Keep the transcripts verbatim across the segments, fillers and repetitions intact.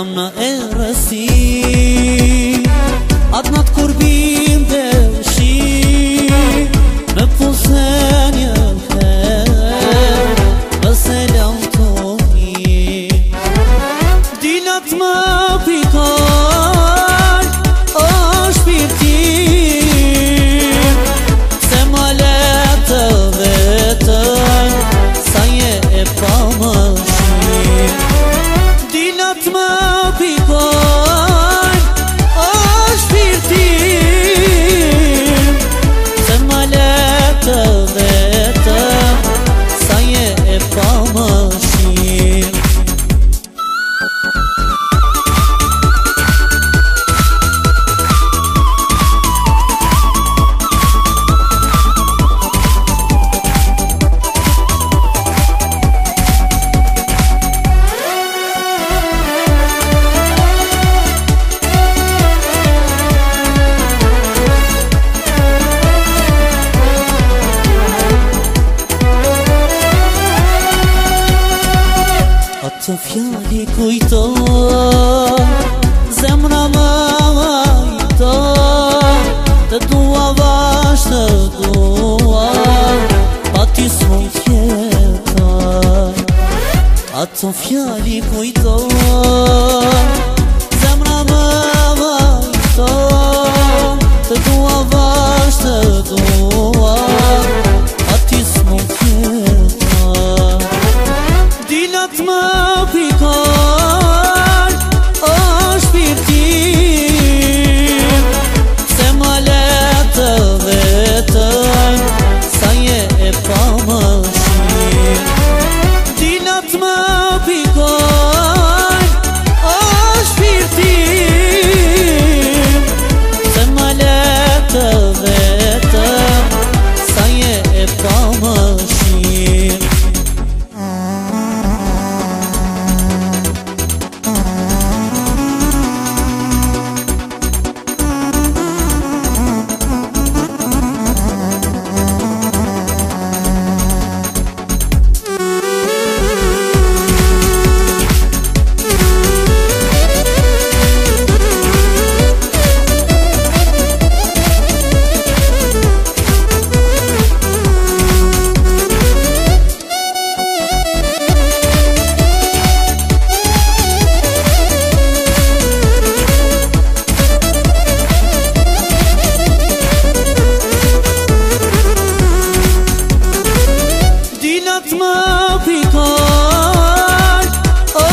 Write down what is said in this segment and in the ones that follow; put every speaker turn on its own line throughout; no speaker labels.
doamna e răsi. Atë natë kur binde shi në pusen jëher në selam toni dilat më pikaj o shpirtin se më letë vetën sa je e pa më shim. Dilat më pikaj o shpirtin se më letë vetën sa je e pa më shim. Atë fjali kujton, zemra më majton, të dua vash të dua, pa ti s'mon tjetër. Atë fjali kujton, zemra më majton, të dua vash të dua, pa ti s'mon tjetër. Dilat më pikaj o shpirtin se më letë vetën sa je e pa më shim. Dilat më pikaj o shpirtin se më letë vetën sa je e pa më shim. Dilat më pikaj o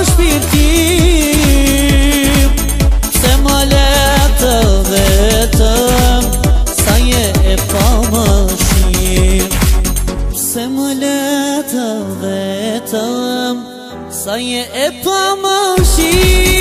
shpirtin se më letë vetëm sa je e pa më shim. Se më letë vetëm sa je e pa më shim.